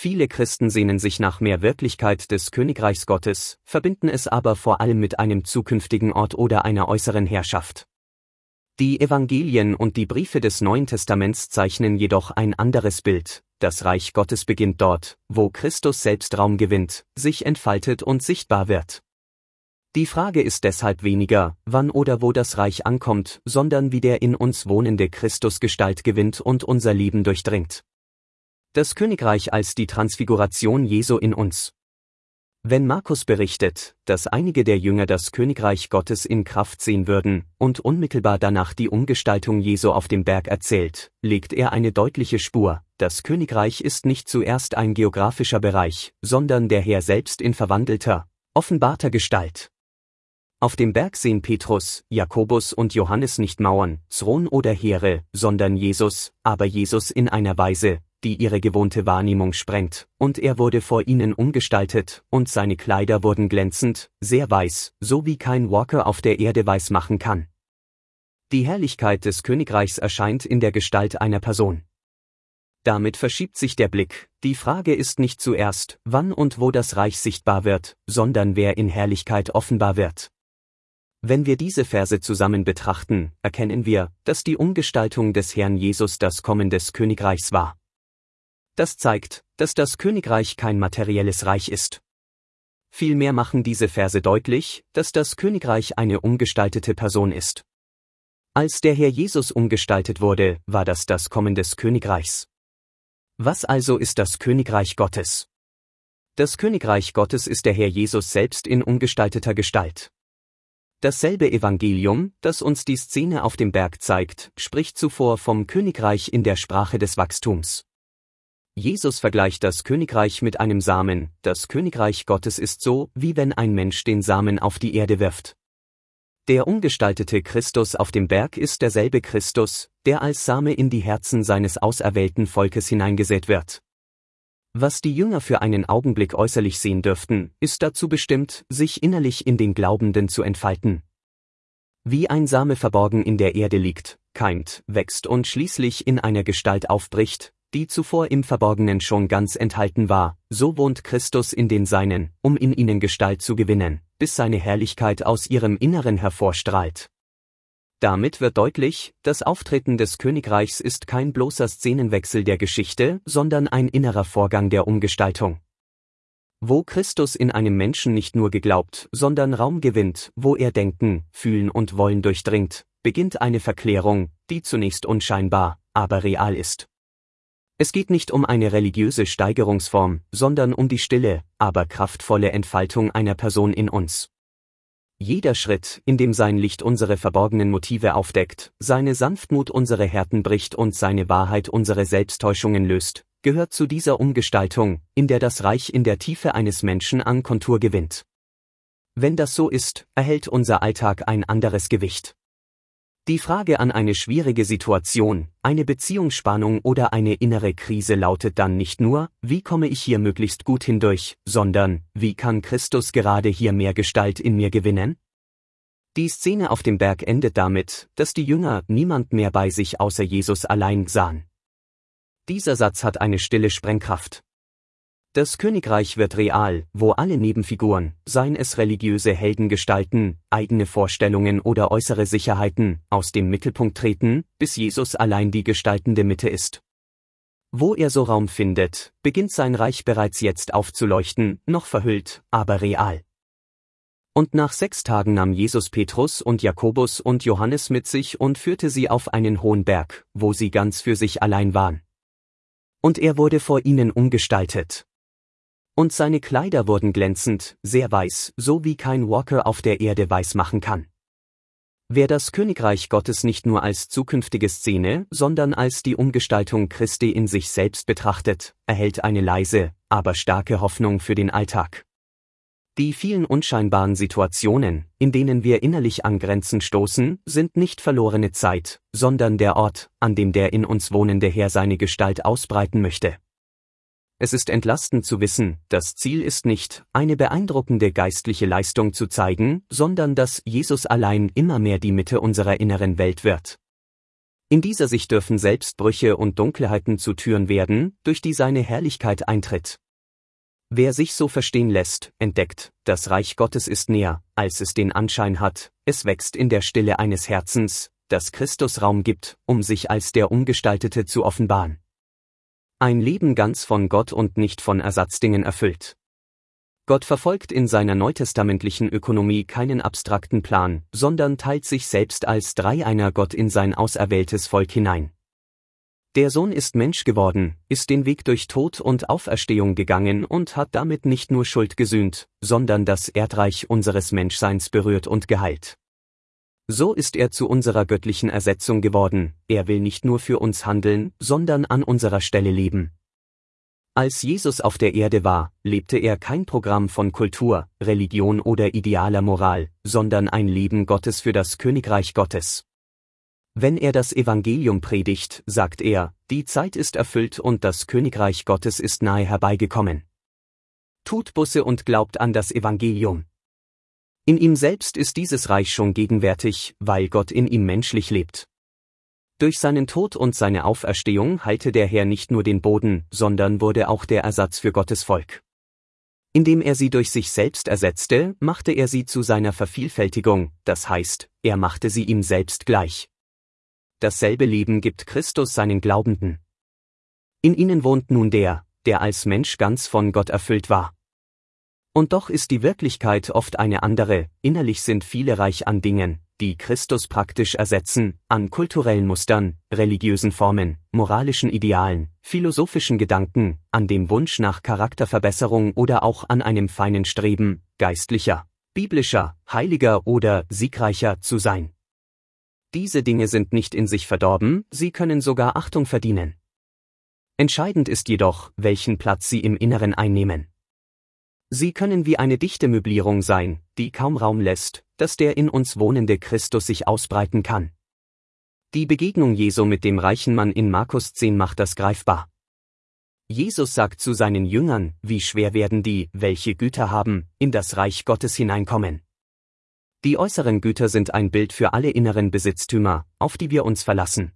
Viele Christen sehnen sich nach mehr Wirklichkeit des Königreichs Gottes, verbinden es aber vor allem mit einem zukünftigen Ort oder einer äußeren Herrschaft. Die Evangelien und die Briefe des Neuen Testaments zeichnen jedoch ein anderes Bild. Das Reich Gottes beginnt dort, wo Christus selbst Raum gewinnt, sich entfaltet und sichtbar wird. Die Frage ist deshalb weniger, wann oder wo das Reich ankommt, sondern wie der in uns wohnende Christus Gestalt gewinnt und unser Leben durchdringt. Das Königreich als die Transfiguration Jesu in uns. Wenn Markus berichtet, dass einige der Jünger das Königreich Gottes in Kraft sehen würden und unmittelbar danach die Umgestaltung Jesu auf dem Berg erzählt, legt er eine deutliche Spur: Das Königreich ist nicht zuerst ein geografischer Bereich, sondern der Herr selbst in verwandelter, offenbarter Gestalt. Auf dem Berg sehen Petrus, Jakobus und Johannes nicht Mauern, Thron oder Heere, sondern Jesus, aber Jesus in einer Weise, die ihre gewohnte Wahrnehmung sprengt, und er wurde vor ihnen umgestaltet, und seine Kleider wurden glänzend, sehr weiß, so wie kein Walker auf der Erde weiß machen kann. Die Herrlichkeit des Königreichs erscheint in der Gestalt einer Person. Damit verschiebt sich der Blick. Die Frage ist nicht zuerst, wann und wo das Reich sichtbar wird, sondern wer in Herrlichkeit offenbar wird. Wenn wir diese Verse zusammen betrachten, erkennen wir, dass die Umgestaltung des Herrn Jesus das Kommen des Königreichs war. Das zeigt, dass das Königreich kein materielles Reich ist. Vielmehr machen diese Verse deutlich, dass das Königreich eine umgestaltete Person ist. Als der Herr Jesus umgestaltet wurde, war das Kommen des Königreichs. Was also ist das Königreich Gottes? Das Königreich Gottes ist der Herr Jesus selbst in umgestalteter Gestalt. Dasselbe Evangelium, das uns die Szene auf dem Berg zeigt, spricht zuvor vom Königreich in der Sprache des Wachstums. Jesus vergleicht das Königreich mit einem Samen. Das Königreich Gottes ist so, wie wenn ein Mensch den Samen auf die Erde wirft. Der umgestaltete Christus auf dem Berg ist derselbe Christus, der als Same in die Herzen seines auserwählten Volkes hineingesät wird. Was die Jünger für einen Augenblick äußerlich sehen dürften, ist dazu bestimmt, sich innerlich in den Glaubenden zu entfalten. Wie ein Same verborgen in der Erde liegt, keimt, wächst und schließlich in einer Gestalt aufbricht, die zuvor im Verborgenen schon ganz enthalten war, so wohnt Christus in den Seinen, um in ihnen Gestalt zu gewinnen, bis seine Herrlichkeit aus ihrem Inneren hervorstrahlt. Damit wird deutlich, das Auftreten des Königreichs ist kein bloßer Szenenwechsel der Geschichte, sondern ein innerer Vorgang der Umgestaltung. Wo Christus in einem Menschen nicht nur geglaubt, sondern Raum gewinnt, wo er Denken, Fühlen und Wollen durchdringt, beginnt eine Verklärung, die zunächst unscheinbar, aber real ist. Es geht nicht um eine religiöse Steigerungsform, sondern um die stille, aber kraftvolle Entfaltung einer Person in uns. Jeder Schritt, in dem sein Licht unsere verborgenen Motive aufdeckt, seine Sanftmut unsere Härten bricht und seine Wahrheit unsere Selbsttäuschungen löst, gehört zu dieser Umgestaltung, in der das Reich in der Tiefe eines Menschen an Kontur gewinnt. Wenn das so ist, erhält unser Alltag ein anderes Gewicht. Die Frage an eine schwierige Situation, eine Beziehungsspannung oder eine innere Krise lautet dann nicht nur, wie komme ich hier möglichst gut hindurch, sondern, wie kann Christus gerade hier mehr Gestalt in mir gewinnen? Die Szene auf dem Berg endet damit, dass die Jünger niemand mehr bei sich außer Jesus allein sahen. Dieser Satz hat eine stille Sprengkraft. Das Königreich wird real, wo alle Nebenfiguren, seien es religiöse Heldengestalten, eigene Vorstellungen oder äußere Sicherheiten, aus dem Mittelpunkt treten, bis Jesus allein die gestaltende Mitte ist. Wo er so Raum findet, beginnt sein Reich bereits jetzt aufzuleuchten, noch verhüllt, aber real. Und nach 6 Tagen nahm Jesus Petrus und Jakobus und Johannes mit sich und führte sie auf einen hohen Berg, wo sie ganz für sich allein waren. Und er wurde vor ihnen umgestaltet. Und seine Kleider wurden glänzend, sehr weiß, so wie kein Walker auf der Erde weiß machen kann. Wer das Königreich Gottes nicht nur als zukünftige Szene, sondern als die Umgestaltung Christi in sich selbst betrachtet, erhält eine leise, aber starke Hoffnung für den Alltag. Die vielen unscheinbaren Situationen, in denen wir innerlich an Grenzen stoßen, sind nicht verlorene Zeit, sondern der Ort, an dem der in uns wohnende Herr seine Gestalt ausbreiten möchte. Es ist entlastend zu wissen, das Ziel ist nicht, eine beeindruckende geistliche Leistung zu zeigen, sondern dass Jesus allein immer mehr die Mitte unserer inneren Welt wird. In dieser Sicht dürfen selbst Brüche und Dunkelheiten zu Türen werden, durch die seine Herrlichkeit eintritt. Wer sich so verstehen lässt, entdeckt, das Reich Gottes ist näher, als es den Anschein hat, es wächst in der Stille eines Herzens, das Christus Raum gibt, um sich als der Ungestaltete zu offenbaren. Ein Leben ganz von Gott und nicht von Ersatzdingen erfüllt. Gott verfolgt in seiner neutestamentlichen Ökonomie keinen abstrakten Plan, sondern teilt sich selbst als dreieiner Gott in sein auserwähltes Volk hinein. Der Sohn ist Mensch geworden, ist den Weg durch Tod und Auferstehung gegangen und hat damit nicht nur Schuld gesühnt, sondern das Erdreich unseres Menschseins berührt und geheilt. So ist er zu unserer göttlichen Ersetzung geworden, er will nicht nur für uns handeln, sondern an unserer Stelle leben. Als Jesus auf der Erde war, lebte er kein Programm von Kultur, Religion oder idealer Moral, sondern ein Leben Gottes für das Königreich Gottes. Wenn er das Evangelium predigt, sagt er, die Zeit ist erfüllt und das Königreich Gottes ist nahe herbeigekommen. Tut Buße und glaubt an das Evangelium. In ihm selbst ist dieses Reich schon gegenwärtig, weil Gott in ihm menschlich lebt. Durch seinen Tod und seine Auferstehung heilte der Herr nicht nur den Boden, sondern wurde auch der Ersatz für Gottes Volk. Indem er sie durch sich selbst ersetzte, machte er sie zu seiner Vervielfältigung, das heißt, er machte sie ihm selbst gleich. Dasselbe Leben gibt Christus seinen Glaubenden. In ihnen wohnt nun der als Mensch ganz von Gott erfüllt war. Und doch ist die Wirklichkeit oft eine andere, innerlich sind viele reich an Dingen, die Christus praktisch ersetzen, an kulturellen Mustern, religiösen Formen, moralischen Idealen, philosophischen Gedanken, an dem Wunsch nach Charakterverbesserung oder auch an einem feinen Streben, geistlicher, biblischer, heiliger oder siegreicher zu sein. Diese Dinge sind nicht in sich verdorben, sie können sogar Achtung verdienen. Entscheidend ist jedoch, welchen Platz sie im Inneren einnehmen. Sie können wie eine dichte Möblierung sein, die kaum Raum lässt, dass der in uns wohnende Christus sich ausbreiten kann. Die Begegnung Jesu mit dem reichen Mann in Markus 10 macht das greifbar. Jesus sagt zu seinen Jüngern, wie schwer werden die, welche Güter haben, in das Reich Gottes hineinkommen. Die äußeren Güter sind ein Bild für alle inneren Besitztümer, auf die wir uns verlassen.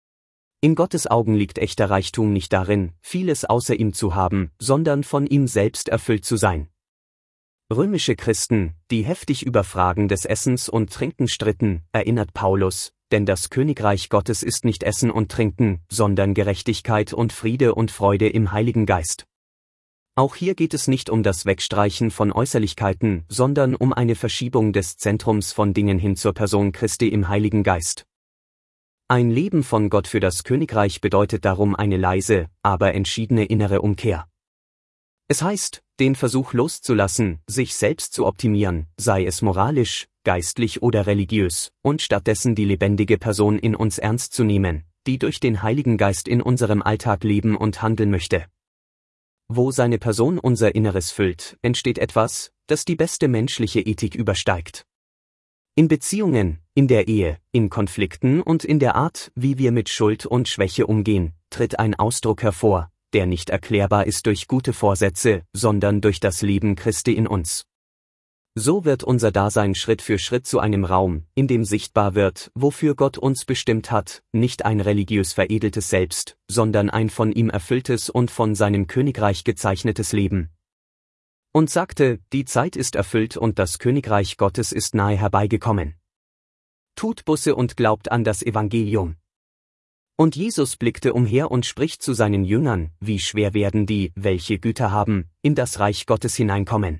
In Gottes Augen liegt echter Reichtum nicht darin, vieles außer ihm zu haben, sondern von ihm selbst erfüllt zu sein. Römische Christen, die heftig über Fragen des Essens und Trinkens stritten, erinnert Paulus, denn das Königreich Gottes ist nicht Essen und Trinken, sondern Gerechtigkeit und Friede und Freude im Heiligen Geist. Auch hier geht es nicht um das Wegstreichen von Äußerlichkeiten, sondern um eine Verschiebung des Zentrums von Dingen hin zur Person Christi im Heiligen Geist. Ein Leben von Gott für das Königreich bedeutet darum eine leise, aber entschiedene innere Umkehr. Es heißt, den Versuch loszulassen, sich selbst zu optimieren, sei es moralisch, geistlich oder religiös, und stattdessen die lebendige Person in uns ernst zu nehmen, die durch den Heiligen Geist in unserem Alltag leben und handeln möchte. Wo seine Person unser Inneres füllt, entsteht etwas, das die beste menschliche Ethik übersteigt. In Beziehungen, in der Ehe, in Konflikten und in der Art, wie wir mit Schuld und Schwäche umgehen, tritt ein Ausdruck hervor, der nicht erklärbar ist durch gute Vorsätze, sondern durch das Leben Christi in uns. So wird unser Dasein Schritt für Schritt zu einem Raum, in dem sichtbar wird, wofür Gott uns bestimmt hat, nicht ein religiös veredeltes Selbst, sondern ein von ihm erfülltes und von seinem Königreich gezeichnetes Leben. Und sagte, die Zeit ist erfüllt und das Königreich Gottes ist nahe herbeigekommen. Tut Buße und glaubt an das Evangelium. Und Jesus blickte umher und spricht zu seinen Jüngern, wie schwer werden die, welche Güter haben, in das Reich Gottes hineinkommen.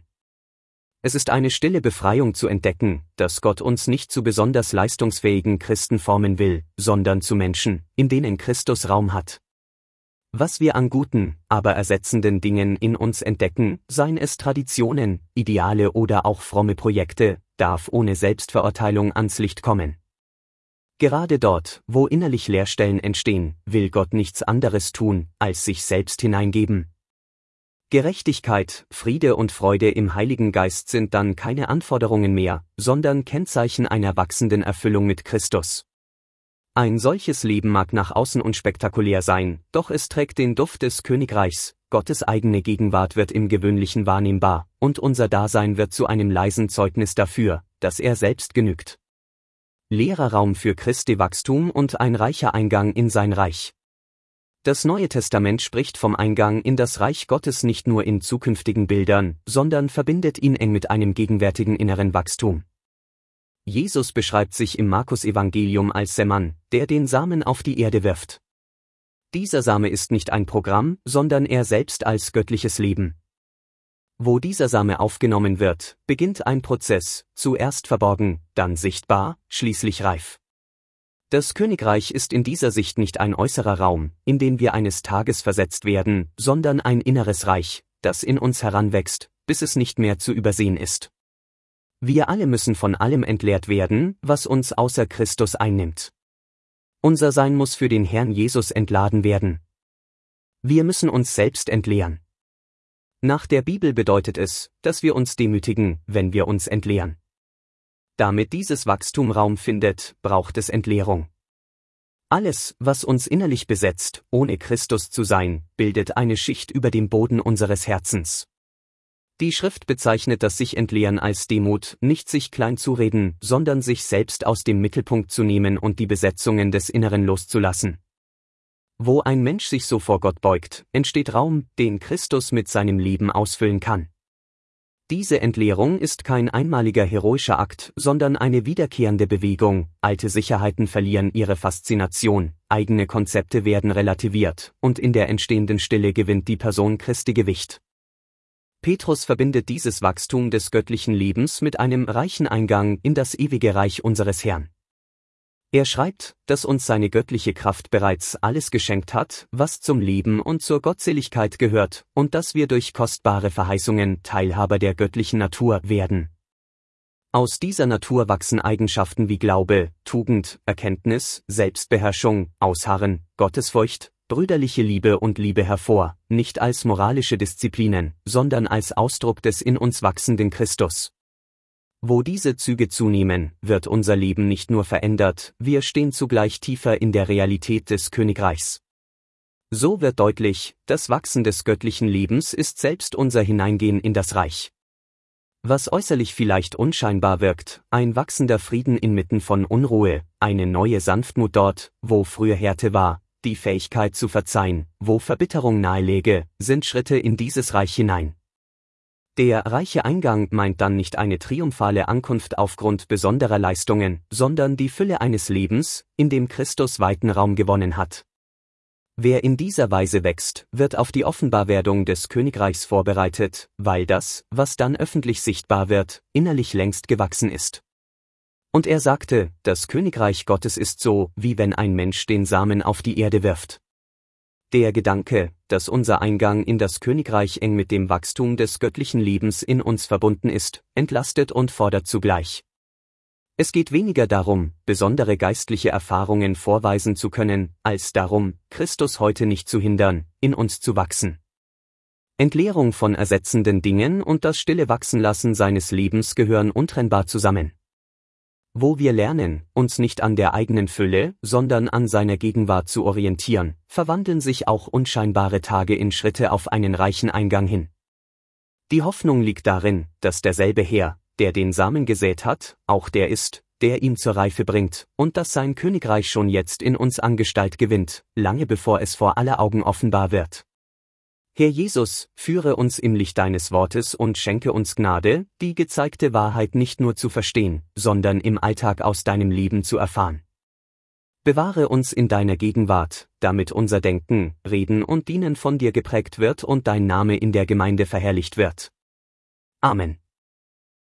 Es ist eine stille Befreiung zu entdecken, dass Gott uns nicht zu besonders leistungsfähigen Christen formen will, sondern zu Menschen, in denen Christus Raum hat. Was wir an guten, aber ersetzenden Dingen in uns entdecken, seien es Traditionen, Ideale oder auch fromme Projekte, darf ohne Selbstverurteilung ans Licht kommen. Gerade dort, wo innerlich Leerstellen entstehen, will Gott nichts anderes tun, als sich selbst hineingeben. Gerechtigkeit, Friede und Freude im Heiligen Geist sind dann keine Anforderungen mehr, sondern Kennzeichen einer wachsenden Erfüllung mit Christus. Ein solches Leben mag nach außen unspektakulär sein, doch es trägt den Duft des Königreichs, Gottes eigene Gegenwart wird im Gewöhnlichen wahrnehmbar, und unser Dasein wird zu einem leisen Zeugnis dafür, dass er selbst genügt. leerer Raum für Christi Wachstum und ein reicher Eingang in sein Reich. Das Neue Testament spricht vom Eingang in das Reich Gottes nicht nur in zukünftigen Bildern, sondern verbindet ihn eng mit einem gegenwärtigen inneren Wachstum. Jesus beschreibt sich im Markus-Evangelium als Sämann, der den Samen auf die Erde wirft. Dieser Same ist nicht ein Programm, sondern er selbst als göttliches Leben. Wo dieser Same aufgenommen wird, beginnt ein Prozess, zuerst verborgen, dann sichtbar, schließlich reif. Das Königreich ist in dieser Sicht nicht ein äußerer Raum, in den wir eines Tages versetzt werden, sondern ein inneres Reich, das in uns heranwächst, bis es nicht mehr zu übersehen ist. Wir alle müssen von allem entleert werden, was uns außer Christus einnimmt. Unser Sein muss für den Herrn Jesus entladen werden. Wir müssen uns selbst entleeren. Nach der Bibel bedeutet es, dass wir uns demütigen, wenn wir uns entleeren. Damit dieses Wachstum Raum findet, braucht es Entleerung. Alles, was uns innerlich besetzt, ohne Christus zu sein, bildet eine Schicht über dem Boden unseres Herzens. Die Schrift bezeichnet das sich Entleeren als Demut, nicht sich klein zu reden, sondern sich selbst aus dem Mittelpunkt zu nehmen und die Besetzungen des Inneren loszulassen. Wo ein Mensch sich so vor Gott beugt, entsteht Raum, den Christus mit seinem Leben ausfüllen kann. Diese Entleerung ist kein einmaliger heroischer Akt, sondern eine wiederkehrende Bewegung, alte Sicherheiten verlieren ihre Faszination, eigene Konzepte werden relativiert, und in der entstehenden Stille gewinnt die Person Christi Gewicht. Petrus verbindet dieses Wachstum des göttlichen Lebens mit einem reichen Eingang in das ewige Reich unseres Herrn. Er schreibt, dass uns seine göttliche Kraft bereits alles geschenkt hat, was zum Leben und zur Gottseligkeit gehört, und dass wir durch kostbare Verheißungen Teilhaber der göttlichen Natur werden. Aus dieser Natur wachsen Eigenschaften wie Glaube, Tugend, Erkenntnis, Selbstbeherrschung, Ausharren, Gottesfurcht, brüderliche Liebe und Liebe hervor, nicht als moralische Disziplinen, sondern als Ausdruck des in uns wachsenden Christus. Wo diese Züge zunehmen, wird unser Leben nicht nur verändert, wir stehen zugleich tiefer in der Realität des Königreichs. So wird deutlich, das Wachsen des göttlichen Lebens ist selbst unser Hineingehen in das Reich. Was äußerlich vielleicht unscheinbar wirkt, ein wachsender Frieden inmitten von Unruhe, eine neue Sanftmut dort, wo früher Härte war, die Fähigkeit zu verzeihen, wo Verbitterung naheläge, sind Schritte in dieses Reich hinein. Der reiche Eingang meint dann nicht eine triumphale Ankunft aufgrund besonderer Leistungen, sondern die Fülle eines Lebens, in dem Christus weiten Raum gewonnen hat. Wer in dieser Weise wächst, wird auf die Offenbarwerdung des Königreichs vorbereitet, weil das, was dann öffentlich sichtbar wird, innerlich längst gewachsen ist. Und er sagte, das Königreich Gottes ist so, wie wenn ein Mensch den Samen auf die Erde wirft. Der Gedanke, dass unser Eingang in das Königreich eng mit dem Wachstum des göttlichen Lebens in uns verbunden ist, entlastet und fordert zugleich. Es geht weniger darum, besondere geistliche Erfahrungen vorweisen zu können, als darum, Christus heute nicht zu hindern, in uns zu wachsen. Entleerung von ersetzenden Dingen und das stille Wachsenlassen seines Lebens gehören untrennbar zusammen. Wo wir lernen, uns nicht an der eigenen Fülle, sondern an seiner Gegenwart zu orientieren, verwandeln sich auch unscheinbare Tage in Schritte auf einen reichen Eingang hin. Die Hoffnung liegt darin, dass derselbe Herr, der den Samen gesät hat, auch der ist, der ihn zur Reife bringt, und dass sein Königreich schon jetzt in uns an Gestalt gewinnt, lange bevor es vor aller Augen offenbar wird. Herr Jesus, führe uns im Licht deines Wortes und schenke uns Gnade, die gezeigte Wahrheit nicht nur zu verstehen, sondern im Alltag aus deinem Leben zu erfahren. Bewahre uns in deiner Gegenwart, damit unser Denken, Reden und Dienen von dir geprägt wird und dein Name in der Gemeinde verherrlicht wird. Amen.